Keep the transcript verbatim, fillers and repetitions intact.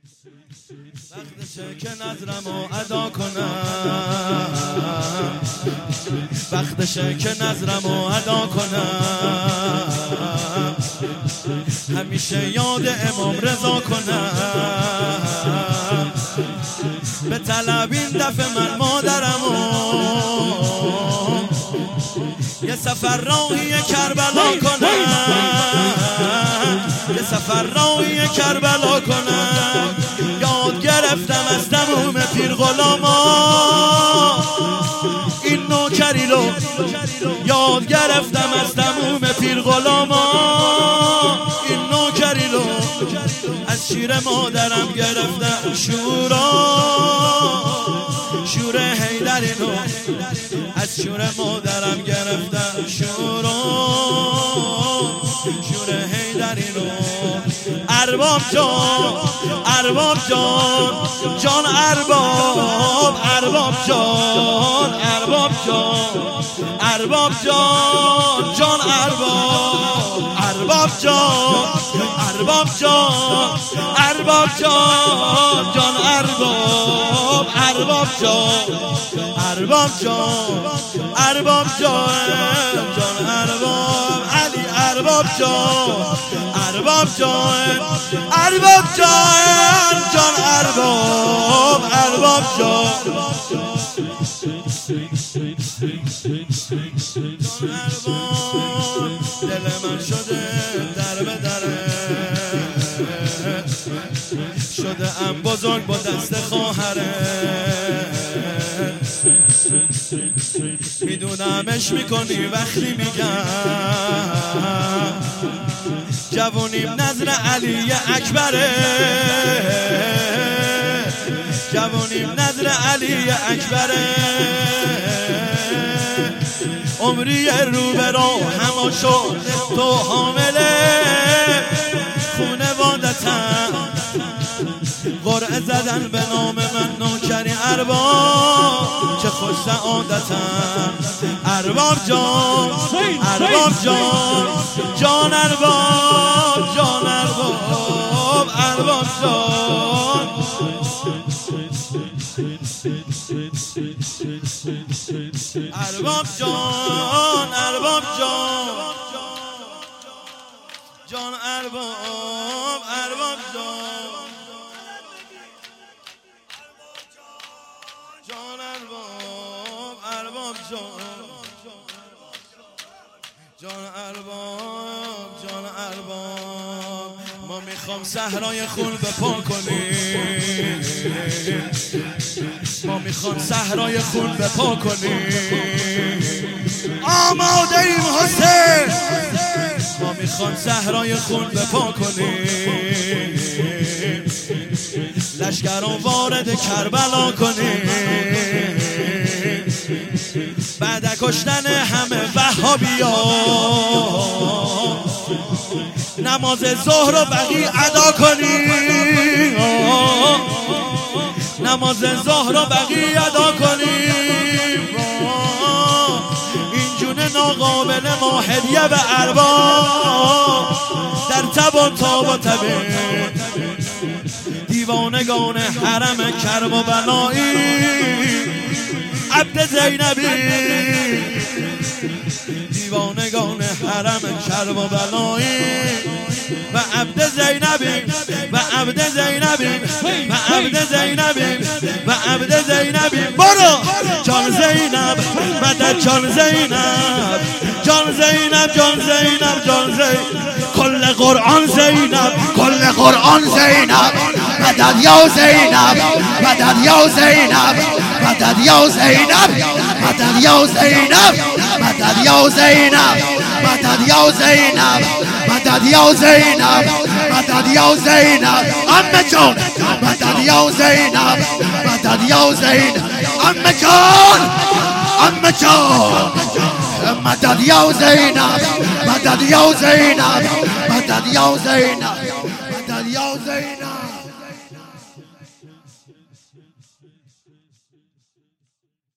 وقتشه که نظرمو ادا کنم، وقتشه که نظرمو ادا کنم، همیشه یاد امام رضا کنم. به طلب این دفعه من مادرمو یه سفر راهی کربلا کنم، یه سفر راهی کربلا کنم. یاد گرفتم از تموم پیر غلاما این نوکری رو، یاد گرفتم از تموم پیر غلاما این نوکری رو. از شیر مادرم گرفتم شورا، شور حیدری رو. از شور مادرم گرفتم شورا، شور حیدری رو. ارباب جان، ارباب جان، جان ارباب، ارباب جان، ارباب جان، ارباب جان، جان ارباب، ارباب جان، ارباب جان، ارباب جان، جان ارباب، ارباب جان، ارباب جان، ارباب جان، جان ارباب علی، ارباب جان، ارباب جان، ارباب جان، جان ارباب، ارباب جان. دل من شده در به دره، شده ام بزرگ با دست خواهره. میدونمش میکنی وقتی میگم جوونیم نظر علی اکبره، جوونیم نظر علی اکبره. عمری رو به رو همه شد تو حامله، خونوادتم قرعه زدن به نام من نوکری ارباب، چه خوش سعادتم. ارباب جان، ارباب جان، جان ارباب، جان ارباب، ارباب جان. ارباب جان، ارباب جان، جان ارباب، ارباب جان، جان ارباب، ارباب جان، جان ارباب، جان ارباب. ما میخوام صحرای خون بپا کنیم، ما میخوام صحرای خون بپا کنیم. آماده ایم حسین، ما میخوام صحرای خون بپا کنیم، لشکران وارد کربلا کنیم. بعد کشتن همه وهابیا نماز ظهر و بقی ادا کنیم، نماز ظهر و بقی ادا کنیم. این جون ناقابل ما هدیه به ارباب، در تبان تاب و تبه دیوانگان حرم کرم و بنایی. عبد زینبی دیوانگان حرم کرم و بنایی و عبد زینبی و عبد زینبی و عبد زینبی و عبد زینبی. برو جان زینب، مدد جان زینب، جان زینب، جان زینب، جان زینب. کل قرآن زینب، کل قرآن زینب. مدد یا زینب، مدد یا زینب، مدد یا زینب، مدد یا زینب، مدد یا زینب، مدد یا زینب، مدد یا زینب، مدد یا زینب. عمه جان مدد یا زینب، مدد یا زینب. عمه جان، عمه جان مدد یا زینب، مدد یا زینب، مدد یا زینب.